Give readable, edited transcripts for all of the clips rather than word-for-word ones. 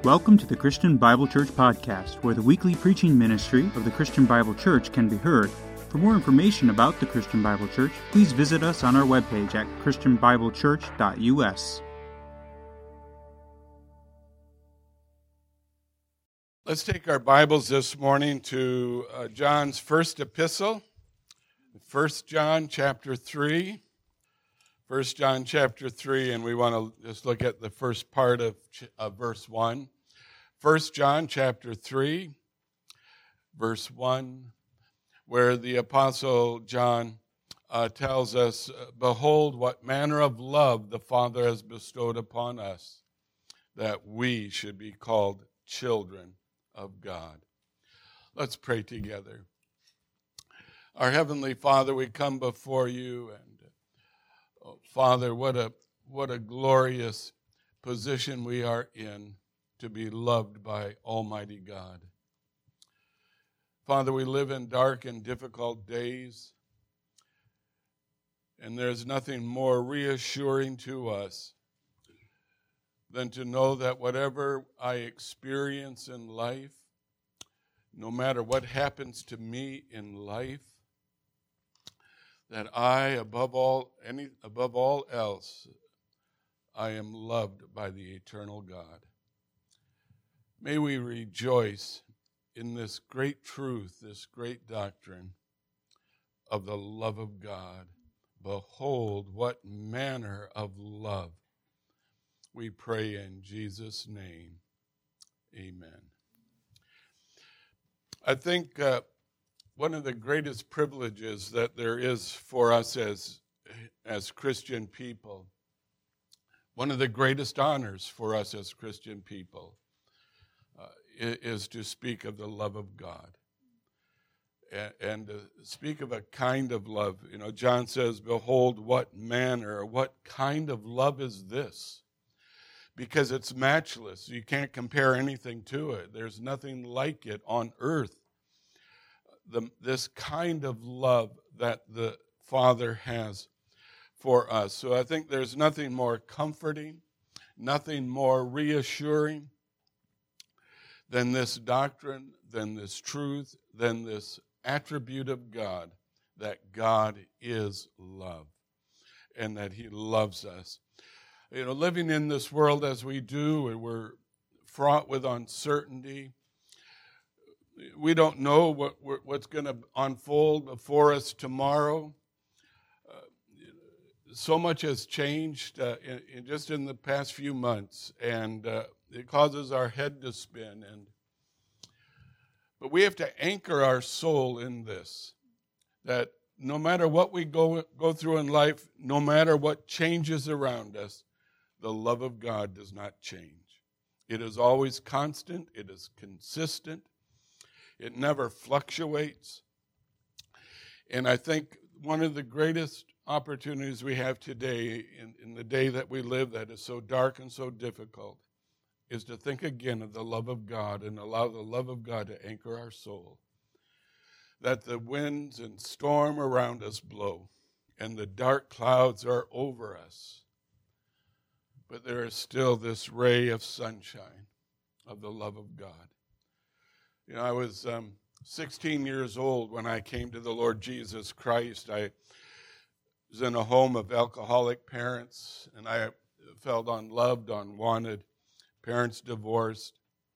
Welcome to the Christian Bible Church Podcast, where the weekly preaching ministry of the Christian Bible Church can be heard. For more information about the Christian Bible Church, please visit us on our webpage at christianbiblechurch.us. Let's take our Bibles this morning to John's first epistle, 1 John chapter 3. 1 John chapter 3, and we want to just look at the first part of verse 1. 1 John chapter 3, verse 1, where the Apostle John tells us, "Behold, what manner of love the Father has bestowed upon us, that we should be called children of God." Let's pray together. Our Heavenly Father, we come before you, and Father, what a glorious position we are in to be loved by Almighty God. Father, we live in dark and difficult days, and there's nothing more reassuring to us than to know that whatever I experience in life, no matter what happens to me in life, that I, above all else, I am loved by the eternal God. May we rejoice in this great truth, this great doctrine of the love of God. Behold, what manner of love. We pray in Jesus' name. Amen. I think one of the greatest privileges that there is for us as Christian people, one of the greatest honors for us as Christian people, is to speak of the love of God and to speak of a kind of love. You know, John says, "Behold, what manner, or what kind of love is this?" Because it's matchless. You can't compare anything to it. There's nothing like it on earth. This kind of love that the Father has for us. So I think there's nothing more comforting, nothing more reassuring than this doctrine, than this truth, than this attribute of God, that God is love and that He loves us. You know, living in this world as we do, and we're fraught with uncertainty. We don't know what's going to unfold before us tomorrow. So much has changed just in the past few months, and it causes our head to spin. But we have to anchor our soul in this, that no matter what we go through in life, no matter what changes around us, the love of God does not change. It is always constant. It is consistent. It never fluctuates. And I think one of the greatest opportunities we have today, in the day that we live that is so dark and so difficult, is to think again of the love of God and allow the love of God to anchor our soul. That the winds and storm around us blow and the dark clouds are over us, but there is still this ray of sunshine of the love of God. You know, I was 16 years old when I came to the Lord Jesus Christ. I was in a home of alcoholic parents, and I felt unloved, unwanted, parents divorced.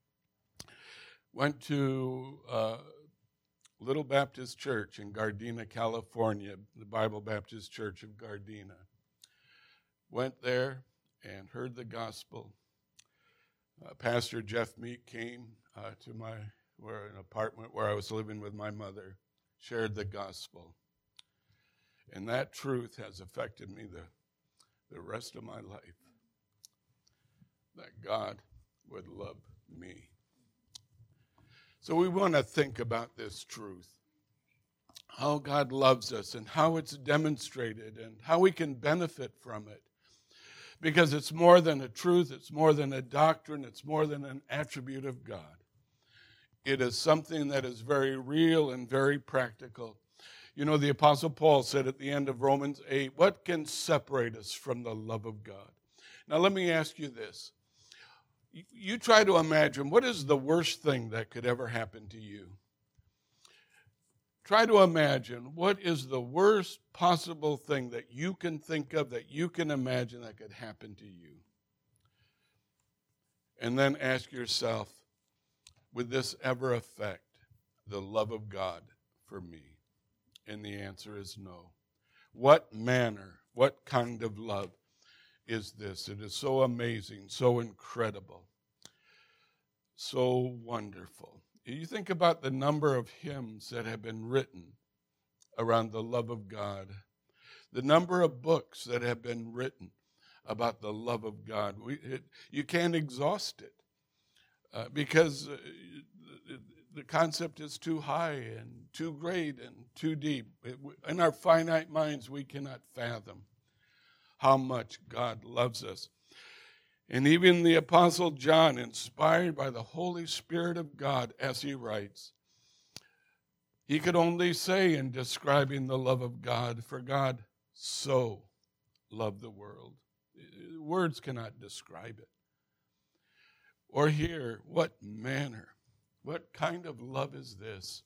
Went to Little Baptist Church in Gardena, California, the Bible Baptist Church of Gardena. Went there and heard the gospel. Pastor Jeff Meek came to an apartment where I was living with my mother, shared the gospel. And that truth has affected me the rest of my life, that God would love me. So we want to think about this truth, how God loves us and how it's demonstrated and how we can benefit from it. Because it's more than a truth, it's more than a doctrine, it's more than an attribute of God. It is something that is very real and very practical. You know, the Apostle Paul said at the end of Romans 8, "What can separate us from the love of God?" Now let me ask you this. You try to imagine, what is the worst thing that could ever happen to you? Try to imagine, what is the worst possible thing that you can think of, that you can imagine that could happen to you? And then ask yourself, would this ever affect the love of God for me? And the answer is no. What manner, what kind of love is this? It is so amazing, so incredible, so wonderful. You think about the number of hymns that have been written around the love of God, the number of books that have been written about the love of God. You can't exhaust it because the concept is too high and too great and too deep. In our finite minds, we cannot fathom how much God loves us. And even the Apostle John, inspired by the Holy Spirit of God, as he writes, he could only say in describing the love of God, for God so loved the world. Words cannot describe it. Or here, what manner, what kind of love is this?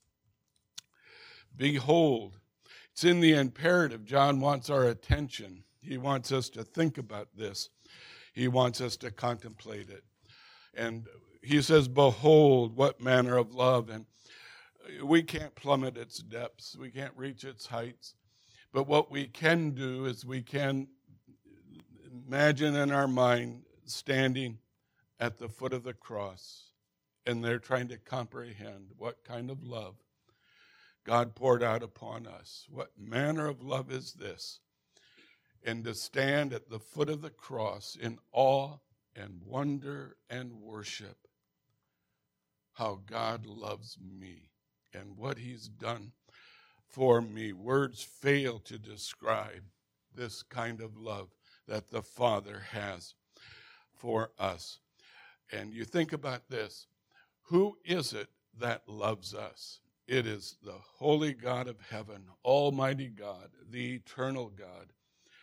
Behold, it's in the imperative. John wants our attention. He wants us to think about this. He wants us to contemplate it. And he says, behold, what manner of love. And we can't plummet its depths. We can't reach its heights. But what we can do is we can imagine in our mind standing at the foot of the cross, and they're trying to comprehend what kind of love God poured out upon us. What manner of love is this? And to stand at the foot of the cross in awe and wonder and worship how God loves me and what he's done for me. Words fail to describe this kind of love that the Father has for us. And you think about this. Who is it that loves us? It is the holy God of heaven, Almighty God, the eternal God.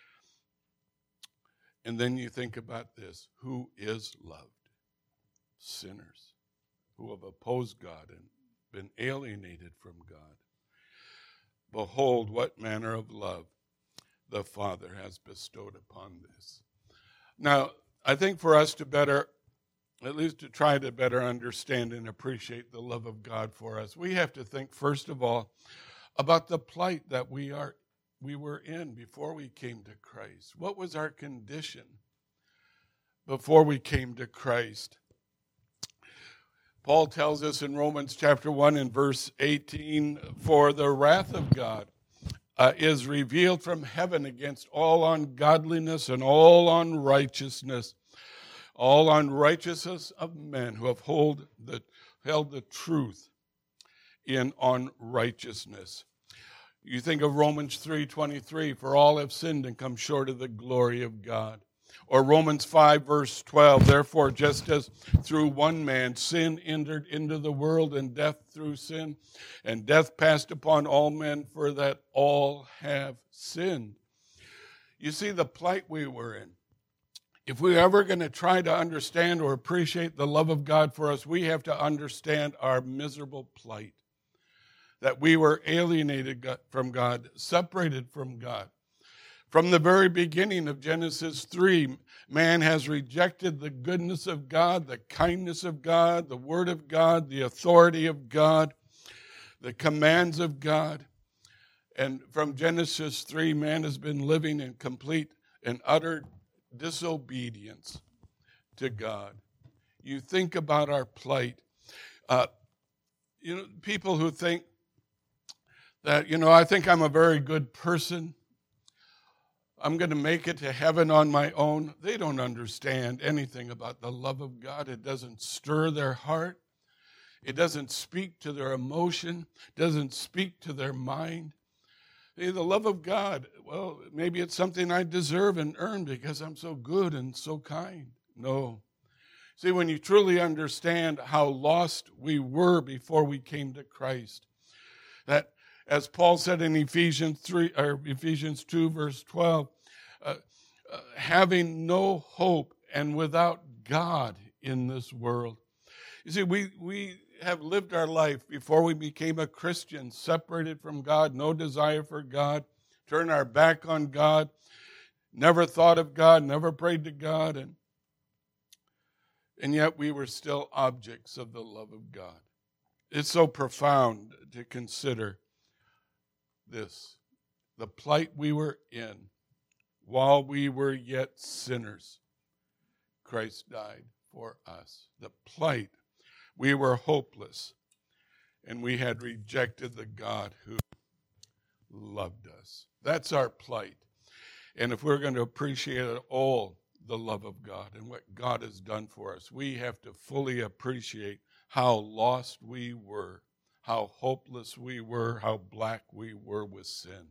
And then you think about this. Who is loved? Sinners who have opposed God and been alienated from God. Behold, what manner of love the Father has bestowed upon this. Now, I think for us to better, at least to try to better understand and appreciate the love of God for us, we have to think, first of all, about the plight that we were in before we came to Christ. What was our condition before we came to Christ? Paul tells us in Romans chapter 1 and verse 18, for the wrath of God is revealed from heaven against all ungodliness and all unrighteousness of men who have held the truth in unrighteousness. You think of Romans 3:23, for all have sinned and come short of the glory of God. Or Romans 5 verse 12, therefore just as through one man sin entered into the world, and death through sin, and death passed upon all men, for that all have sinned. You see the plight we were in. If we're ever going to try to understand or appreciate the love of God for us, we have to understand our miserable plight. That we were alienated from God, separated from God. From the very beginning of Genesis 3, man has rejected the goodness of God, the kindness of God, the word of God, the authority of God, the commands of God. And from Genesis 3, man has been living in complete and utter disobedience to God. You think about our plight. People who think that, I think I'm a very good person. I'm going to make it to heaven on my own. They don't understand anything about the love of God. It doesn't stir their heart. It doesn't speak to their emotion. It doesn't speak to their mind. The love of God, well, maybe it's something I deserve and earn because I'm so good and so kind. No. See, when you truly understand how lost we were before we came to Christ, that as Paul said in Ephesians 2, verse 12, having no hope and without God in this world. You see, we have lived our life before we became a Christian, separated from God, no desire for God, turned our back on God, never thought of God, never prayed to God, and yet we were still objects of the love of God. It's so profound to consider this, the plight we were in while we were yet sinners. Christ died for us. The plight. We were hopeless, and we had rejected the God who loved us. That's our plight. And if we're going to appreciate at all the love of God and what God has done for us, we have to fully appreciate how lost we were, how hopeless we were, how black we were with sin.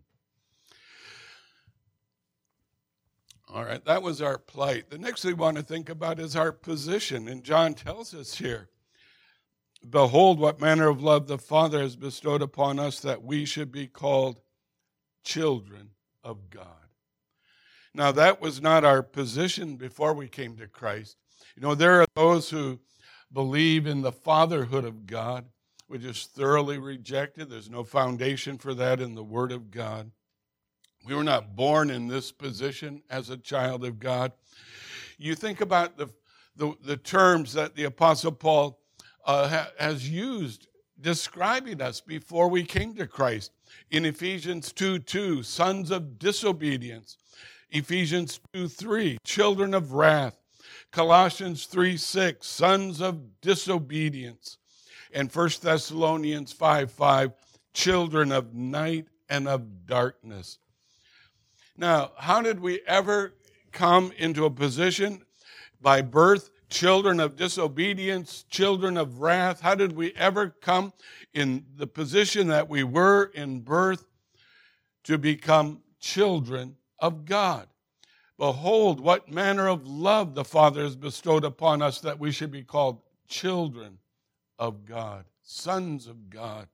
All right, that was our plight. The next thing we want to think about is our position. And John tells us here, behold, what manner of love the Father has bestowed upon us, that we should be called children of God. Now, that was not our position before we came to Christ. You know, there are those who believe in the fatherhood of God, which is thoroughly rejected. There's no foundation for that in the Word of God. We were not born in this position as a child of God. You think about the terms that the Apostle Paul has used describing us before we came to Christ. In Ephesians 2:2, sons of disobedience. Ephesians 2:3, children of wrath. Colossians 3:6, sons of disobedience. And 1 Thessalonians 5:5, children of night and of darkness. Now, how did we ever come into a position by birth, children of disobedience, children of wrath? How did we ever come in the position that we were in birth to become children of God? Behold, what manner of love the Father has bestowed upon us, that we should be called children of God, sons of God.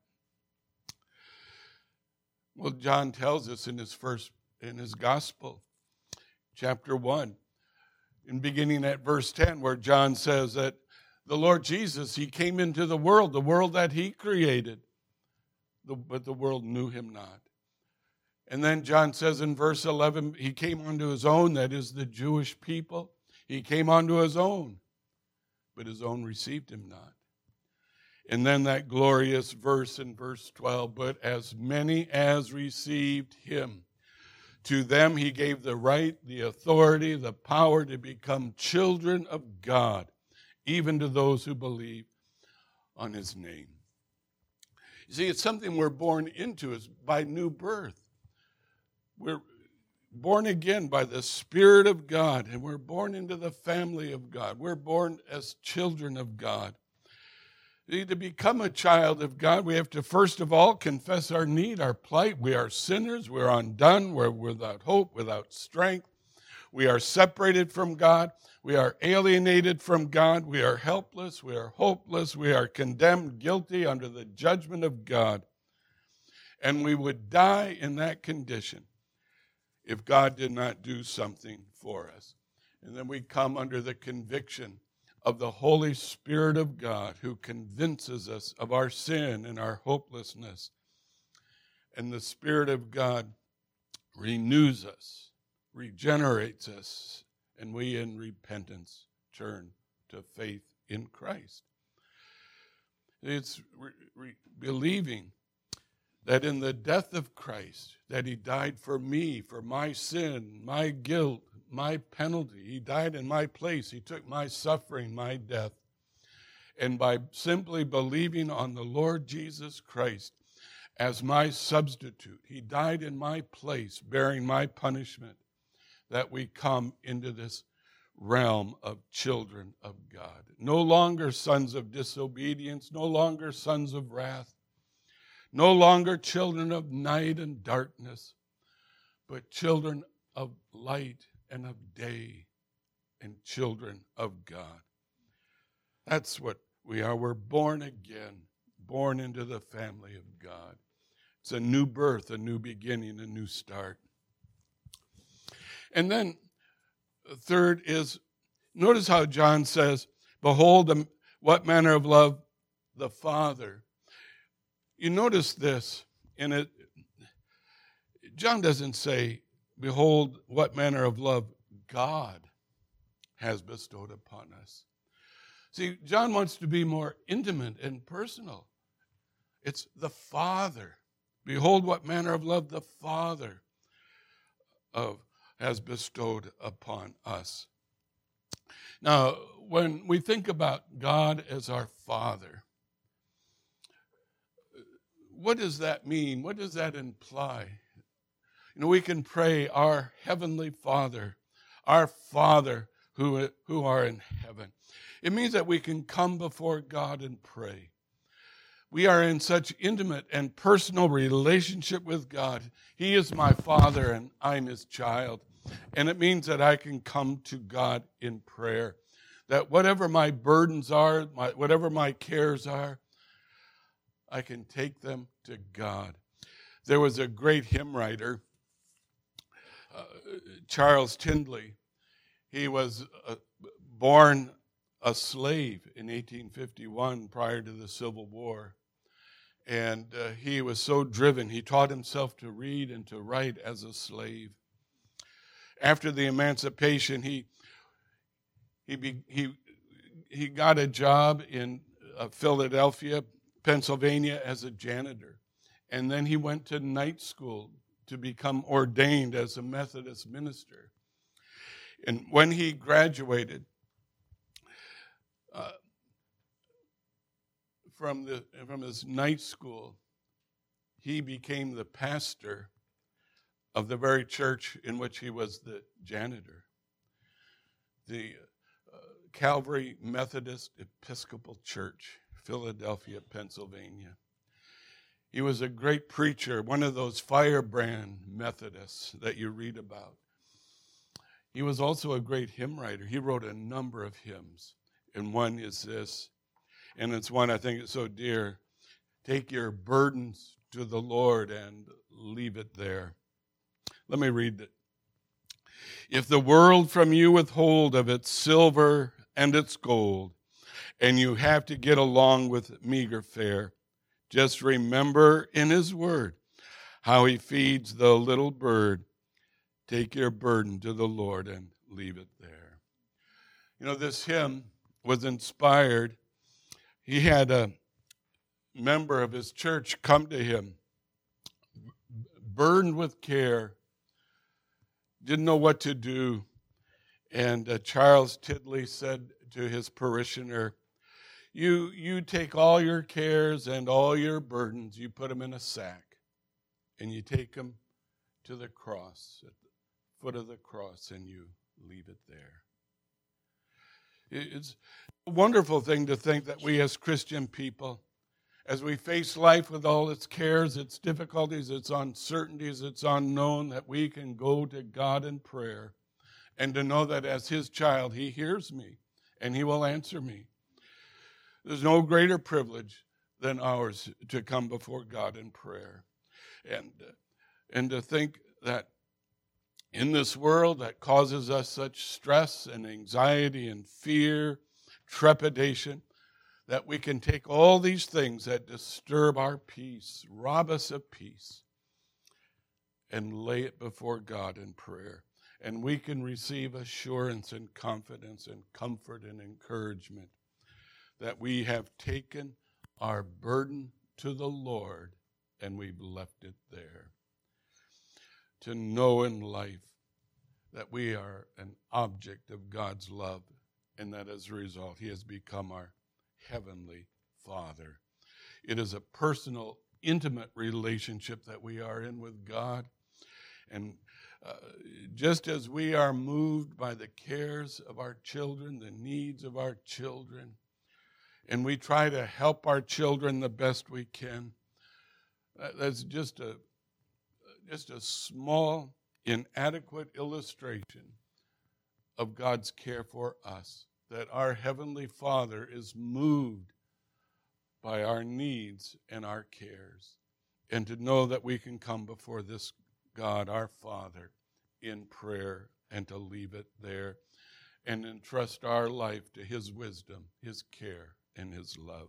Well, John tells us in his gospel, chapter 1, in beginning at verse 10, where John says that the Lord Jesus, he came into the world that he created, but the world knew him not. And then John says in verse 11, he came unto his own, that is the Jewish people. He came unto his own, but his own received him not. And then that glorious verse in verse 12, but as many as received him, to them he gave the right, the authority, the power to become children of God, even to those who believe on his name. You see, it's something we're born into, is by new birth. We're born again by the Spirit of God, and we're born into the family of God. We're born as children of God. To become a child of God, we have to first of all confess our need, our plight. We are sinners. We're undone. We're without hope, without strength. We are separated from God. We are alienated from God. We are helpless. We are hopeless. We are condemned, guilty under the judgment of God. And we would die in that condition if God did not do something for us. And then we come under the conviction of the Holy Spirit of God, who convinces us of our sin and our hopelessness. And the Spirit of God renews us, regenerates us, and we in repentance turn to faith in Christ. It's believing that in the death of Christ, that he died for me, for my sin, my guilt, my penalty. He died in my place. He took my suffering, my death. And by simply believing on the Lord Jesus Christ as my substitute, he died in my place, bearing my punishment, that we come into this realm of children of God. No longer sons of disobedience, no longer sons of wrath, no longer children of night and darkness, but children of light and of day, and children of God. That's what we are. We're born again, born into the family of God. It's a new birth, a new beginning, a new start. And then third is, notice how John says, Behold, what manner of love the Father. You notice this in it. John doesn't say, behold, what manner of love God has bestowed upon us. See, John wants to be more intimate and personal. It's the Father. Behold, what manner of love the Father has bestowed upon us. Now, when we think about God as our Father, what does that mean? What does that imply? We can pray, our Heavenly Father, our Father who are in heaven. It means that we can come before God and pray. We are in such intimate and personal relationship with God. He is my Father and I'm His child. And it means that I can come to God in prayer. That whatever my burdens are, whatever my cares are, I can take them to God. There was a great hymn writer, Charles Tindley. He was born a slave in 1851 prior to the Civil War. And he was so driven, he taught himself to read and to write as a slave. After the emancipation, he got a job in Philadelphia, Pennsylvania as a janitor. And then he went to night school to become ordained as a Methodist minister. And when he graduated from his night school, he became the pastor of the very church in which he was the janitor, the Calvary Methodist Episcopal Church, Philadelphia, Pennsylvania. He was a great preacher, one of those firebrand Methodists that you read about. He was also a great hymn writer. He wrote a number of hymns, and one is this, and it's one I think is so dear. Take your burdens to the Lord and leave it there. Let me read it. If the world from you withhold of its silver and its gold, and you have to get along with meager fare, just remember in His word how He feeds the little bird. Take your burden to the Lord and leave it there. This hymn was inspired. He had a member of his church come to him, burdened with care, didn't know what to do. And Charles Tindley said to his parishioner, you take all your cares and all your burdens, you put them in a sack, and you take them to the cross, at the foot of the cross, and you leave it there. It's a wonderful thing to think that we as Christian people, as we face life with all its cares, its difficulties, its uncertainties, its unknown, that we can go to God in prayer and to know that as His child, He hears me and He will answer me. There's no greater privilege than ours to come before God in prayer. And to think that in this world that causes us such stress and anxiety and fear, trepidation, that we can take all these things that disturb our peace, rob us of peace, and lay it before God in prayer. And we can receive assurance and confidence and comfort and encouragement that we have taken our burden to the Lord and we've left it there. To know in life that we are an object of God's love and that as a result He has become our Heavenly Father. It is a personal, intimate relationship that we are in with God. And just as we are moved by the cares of our children, the needs of our children, and we try to help our children the best we can, that's just a small, inadequate illustration of God's care for us, that our Heavenly Father is moved by our needs and our cares, and to know that we can come before this God, our Father, in prayer and to leave it there. and entrust our life to his wisdom, his care, and his love.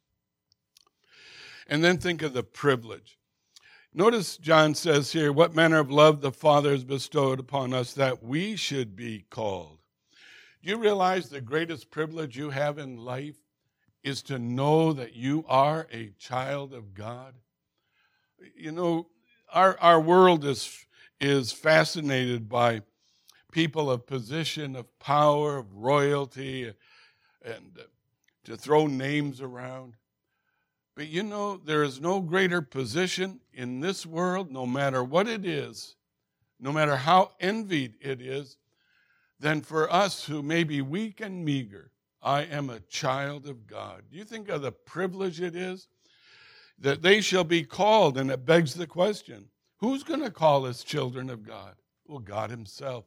And then think of the privilege. Notice John says here, what manner of love the Father has bestowed upon us that we should be called. Do you realize the greatest privilege you have in life is to know that you are a child of God? You know, our world is fascinated by people of position, of power, of royalty, and to throw names around. But you know, there is no greater position in this world, no matter what it is, no matter how envied it is, than for us who may be weak and meager. I am a child of God. Do you think of the privilege it is that they shall be called? And it begs the question, who's going to call us children of God? Well, God himself.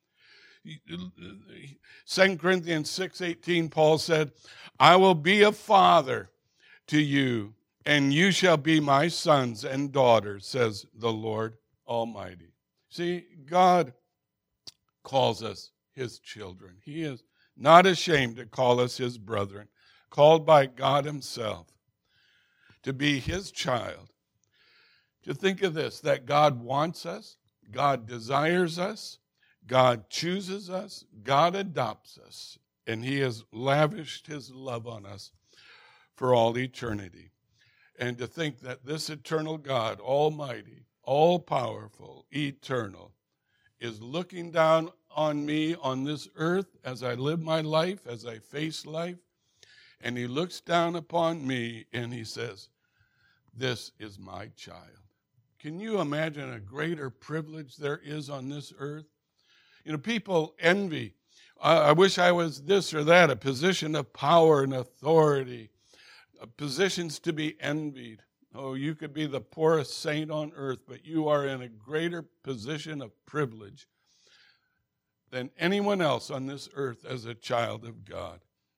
2 Corinthians 6:18, Paul said, I will be a father to you, and you shall be my sons and daughters, says the Lord Almighty. See, God calls us his children. He is not ashamed to call us his brethren, called by God himself to be his child. To think of this, that God wants us, God desires us, God chooses us, God adopts us, and he has lavished his love on us for all eternity. And to think that this eternal God, almighty, all-powerful, eternal, is looking down on me on this earth as I live my life, as I face life, and he looks down upon me and he says, this is my child. Can you imagine a greater privilege there is on this earth? You know, people envy. I wish I was this or that, a position of power and authority, positions to be envied. Oh, you could be the poorest saint on earth, but you are in a greater position of privilege than anyone else on this earth as a child of God.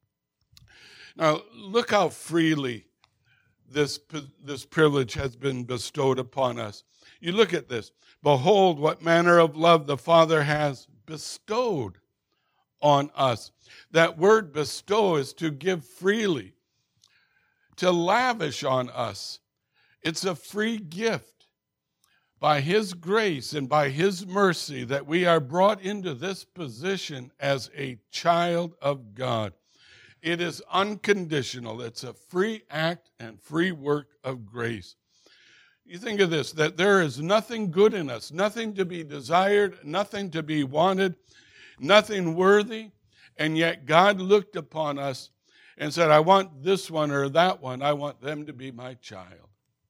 Now, look how freely this privilege has been bestowed upon us. You look at this. Behold, what manner of love the Father has bestowed on us. That word bestow is to give freely, to lavish on us. It's a free gift by his grace and by his mercy that we are brought into this position as a child of God. It is unconditional. It's a free act and free work of grace. You think of this, that there is nothing good in us, nothing to be desired, nothing to be wanted, nothing worthy, and yet God looked upon us and said, I want this one or that one. I want them to be my child.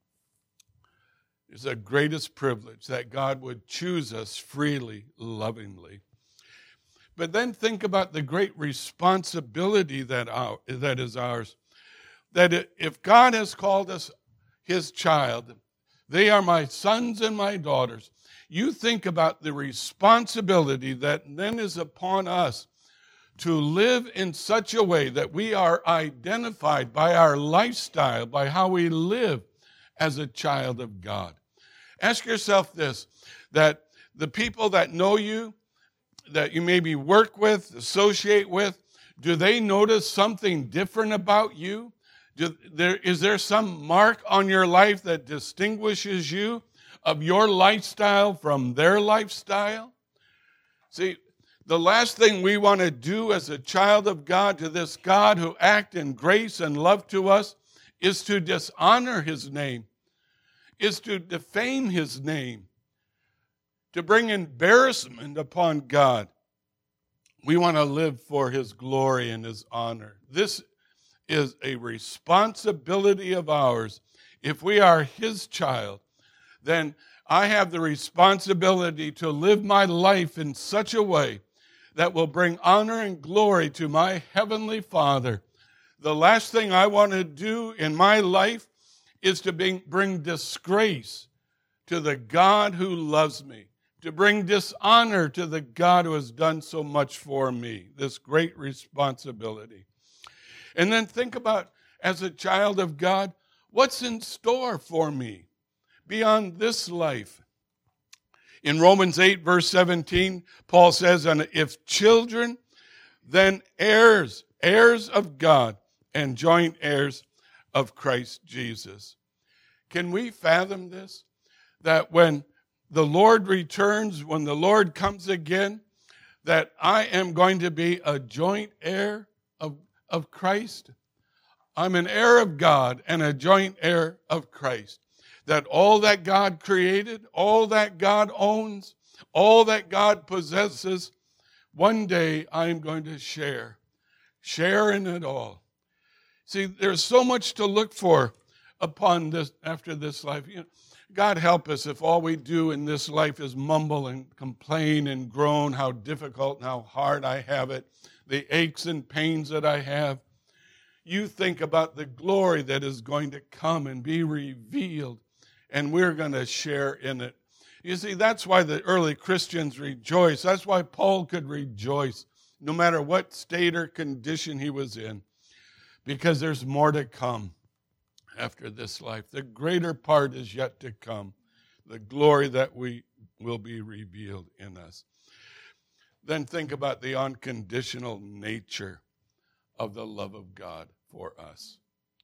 It's the greatest privilege that God would choose us freely, lovingly. But then think about the great responsibility that is ours. That if God has called us his child, they are my sons and my daughters. You think about the responsibility that then is upon us to live in such a way that we are identified by our lifestyle, by how we live as a child of God. Ask yourself this, that the people that know you, that you maybe work with, associate with, do they notice something different about you? Is there some mark on your life that distinguishes you of your lifestyle from their lifestyle? See, the last thing we want to do as a child of God to this God who acts in grace and love to us is to dishonor his name, is to defame his name, to bring embarrassment upon God. We want to live for his glory and his honor. This is a responsibility of ours. If we are his child, then I have the responsibility to live my life in such a way that will bring honor and glory to my heavenly Father. The last thing I want to do in my life is to bring disgrace to the God who loves me, to bring dishonor to the God who has done so much for me, this great responsibility. And then think about, as a child of God, what's in store for me beyond this life? In Romans 8, verse 17, Paul says, and if children, then heirs of God, and joint heirs of Christ Jesus. Can we fathom this? That when the Lord returns, when the Lord comes again, that I am going to be a joint heir of Christ? I'm an heir of God and a joint heir of Christ. That all that God created, all that God owns, all that God possesses, one day I am going to share in it all. See, there's so much to look for upon this after this life. God help us if all we do in this life is mumble and complain and groan how difficult and how hard I have it, the aches and pains that I have. You think about the glory that is going to come and be revealed, and we're going to share in it. You see, that's why the early Christians rejoiced. That's why Paul could rejoice, no matter what state or condition he was in, because there's more to come after this life. The greater part is yet to come, the glory that will be revealed in us. Then think about the unconditional nature of the love of God for us.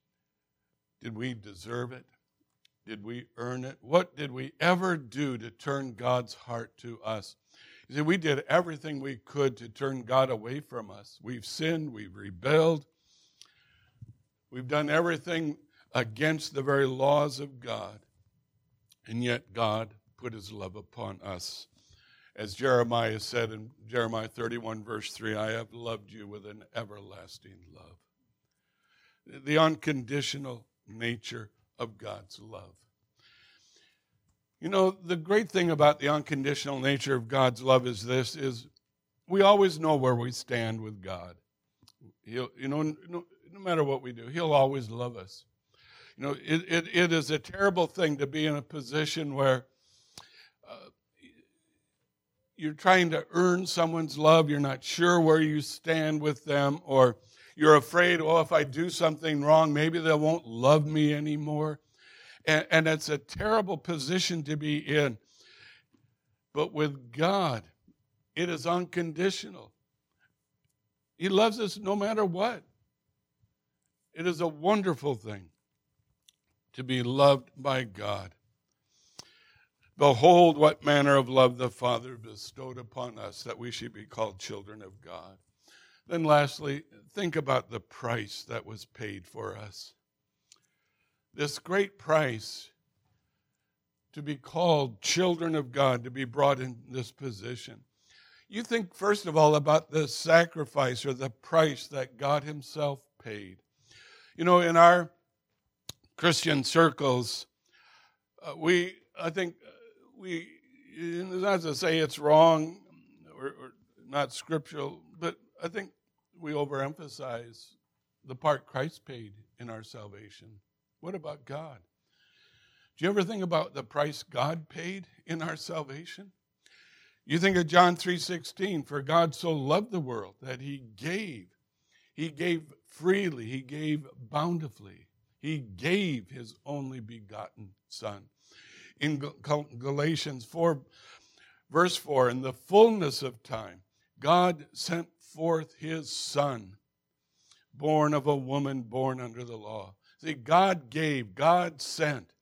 Did we deserve it? Did we earn it? What did we ever do to turn God's heart to us? You see, we did everything we could to turn God away from us. We've sinned, we've rebelled, we've done everything against the very laws of God. And yet God put his love upon us. As Jeremiah said in Jeremiah 31, verse 3, I have loved you with an everlasting love. The unconditional nature of God's love. You know, the great thing about the unconditional nature of God's love is this, is we always know where we stand with God. No matter what we do, he'll always love us. You know, it is a terrible thing to be in a position where you're trying to earn someone's love, you're not sure where you stand with them, or you're afraid, if I do something wrong, maybe they won't love me anymore. And it's a terrible position to be in. But with God, it is unconditional. He loves us no matter what. It is a wonderful thing to be loved by God. Behold, what manner of love the Father bestowed upon us, that we should be called children of God. Then lastly, think about the price that was paid for us. This great price to be called children of God, to be brought in this position. You think, first of all, about the sacrifice or the price that God himself paid. You know, in our Christian circles, not to say it's wrong or not scriptural, but I think we overemphasize the part Christ paid in our salvation. What about God? Do you ever think about the price God paid in our salvation? You think of John 3:16, for God so loved the world that he gave freely, he gave bountifully, he gave his only begotten Son. In Galatians 4, verse 4, in the fullness of time, God sent forth his Son, born of a woman born under the law. See, God gave, God sent.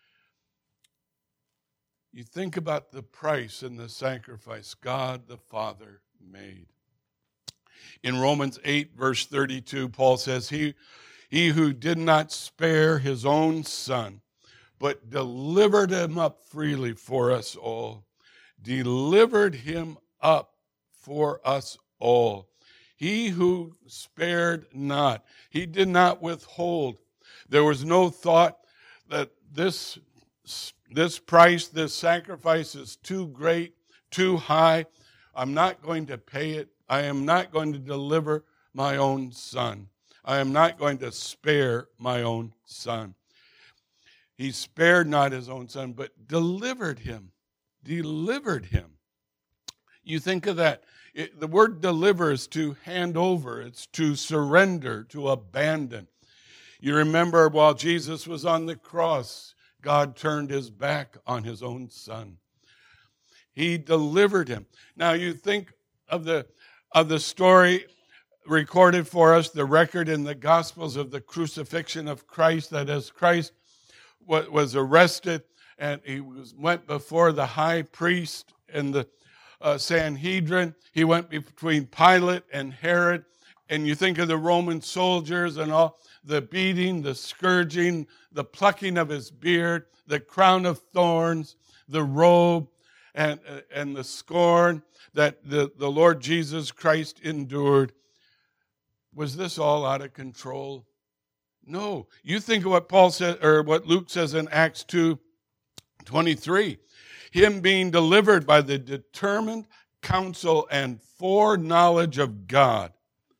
You think about the price and the sacrifice God the Father made. In Romans 8, verse 32, Paul says, He who did not spare his own Son, but delivered him up freely for us all. Delivered him up for us all. He who spared not. He did not withhold. There was no thought that this price, this sacrifice is too great, too high. I'm not going to pay it. I am not going to deliver my own Son. I am not going to spare my own Son. He spared not his own Son, but delivered him. Delivered him. You think of that. The word deliver is to hand over. It's to surrender, to abandon. You remember while Jesus was on the cross, God turned his back on his own Son. He delivered him. Now you think of the story recorded for us the record in the Gospels of the crucifixion of Christ, that as Christ was arrested and he went before the high priest and the Sanhedrin, he went between Pilate and Herod, and you think of the Roman soldiers and all, the beating, the scourging, the plucking of his beard, the crown of thorns, the robe, and the scorn that the Lord Jesus Christ endured. Was this all out of control? No. You think of what Paul said, or what Luke says in Acts 2:23. Him being delivered by the determined counsel and foreknowledge of God,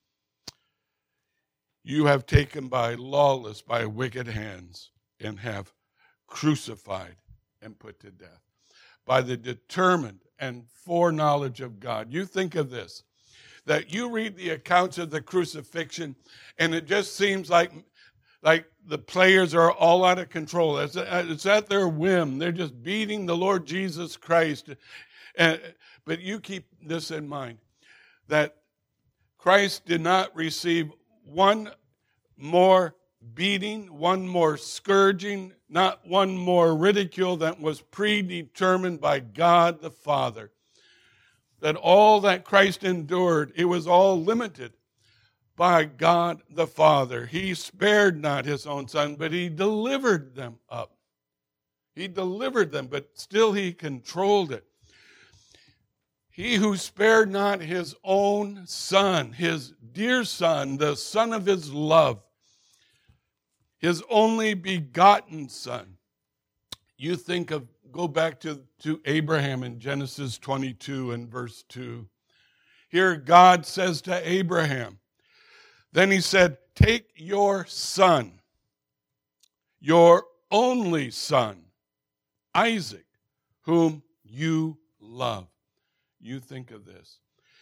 you have taken by wicked hands, and have crucified and put to death. By the determined and foreknowledge of God. You think of this, that you read the accounts of the crucifixion, and it just seems like the players are all out of control. It's at their whim. They're just beating the Lord Jesus Christ. But you keep this in mind, that Christ did not receive one more beating, one more scourging, not one more ridicule that was predetermined by God the Father. That all that Christ endured, it was all limited by God the Father. He spared not his own Son, but he delivered them up. He delivered them, but still he controlled it. He who spared not his own Son, his dear Son, the Son of his love, his only begotten Son. You think of, go back to Abraham in Genesis 22 and verse 2. Here God says to Abraham, then he said, take your son, your only son, Isaac, whom you love. You think of this.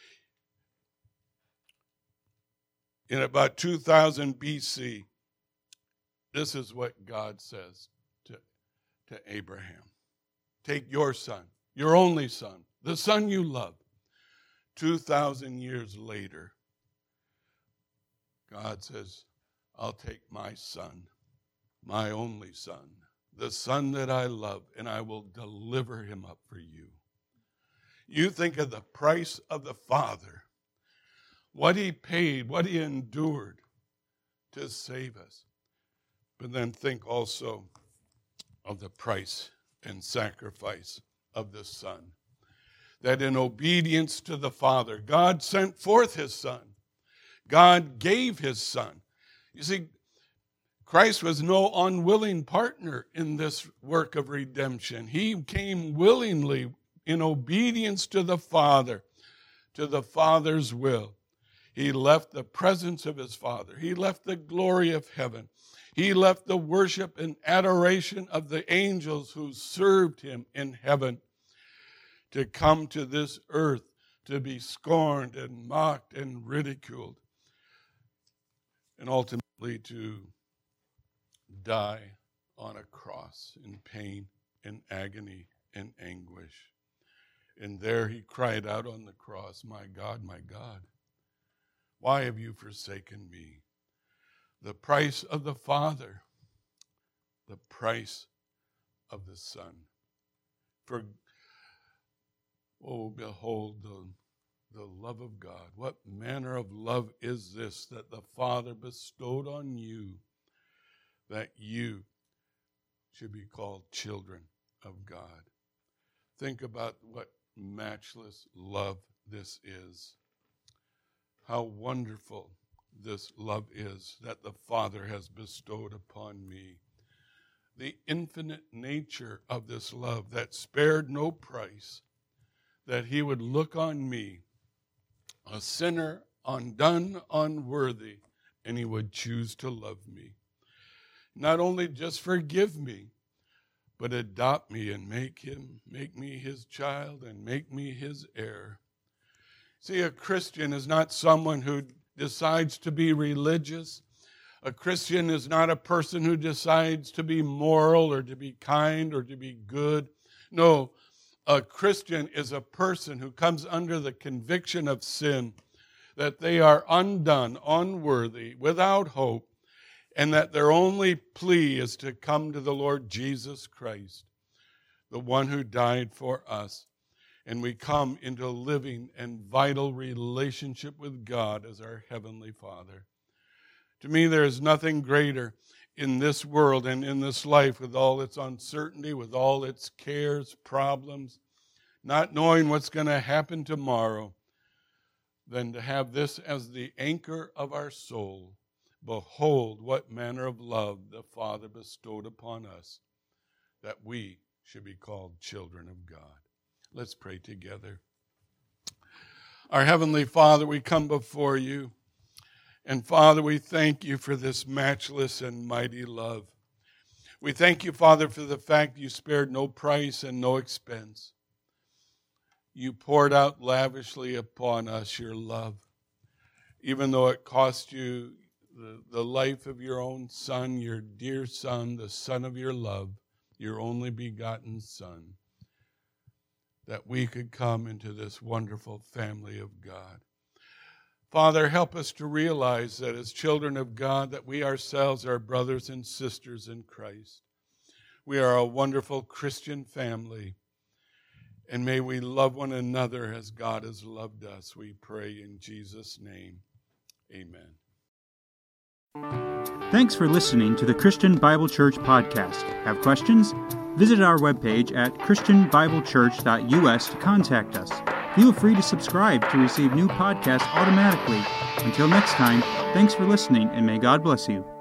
In about 2000 BC, this is what God says to Abraham. Take your son, your only son, the son you love. 2,000 years later, God says, I'll take my son, my only son, the son that I love, and I will deliver him up for you. You think of the price of the Father, what he paid, what he endured to save us. But then think also of the price and sacrifice of the Son. That in obedience to the Father, God sent forth his Son. God gave his Son. You see, Christ was no unwilling partner in this work of redemption. He came willingly in obedience to the Father, to the Father's will. He left the presence of his Father. He left the glory of heaven. He left the worship and adoration of the angels who served him in heaven to come to this earth to be scorned and mocked and ridiculed, and ultimately to die on a cross in pain and agony and anguish. And there he cried out on the cross, my God, why have you forsaken me? The price of the Father, the price of the Son. For, oh, behold the love of God. What manner of love is this that the Father bestowed on you, that you should be called children of God? Think about what matchless love this is. How wonderful this love is that the Father has bestowed upon me. The infinite nature of this love that spared no price, that he would look on me, a sinner, undone, unworthy, and he would choose to love me. Not only just forgive me, but adopt me and make me his child and make me his heir. See, a Christian is not someone who decides to be religious. A Christian is not a person who decides to be moral or to be kind or to be good. No, a Christian is a person who comes under the conviction of sin, that they are undone, unworthy, without hope, and that their only plea is to come to the Lord Jesus Christ, the one who died for us. And we come into a living and vital relationship with God as our Heavenly Father. To me, there is nothing greater in this world and in this life, with all its uncertainty, with all its cares, problems, not knowing what's going to happen tomorrow, than to have this as the anchor of our soul. Behold, what manner of love the Father bestowed upon us, that we should be called children of God. Let's pray together. Our Heavenly Father, we come before you. And Father, we thank you for this matchless and mighty love. We thank you, Father, for the fact you spared no price and no expense. You poured out lavishly upon us your love, even though it cost you the life of your own Son, your dear Son, the Son of your love, your only begotten Son, that we could come into this wonderful family of God. Father, help us to realize that as children of God, that we ourselves are brothers and sisters in Christ. We are a wonderful Christian family, and may we love one another as God has loved us. We pray in Jesus' name. Amen. Thanks for listening to the Christian Bible Church podcast. Have questions? Visit our webpage at christianbiblechurch.us to contact us. Feel free to subscribe to receive new podcasts automatically. Until next time, thanks for listening, and may God bless you.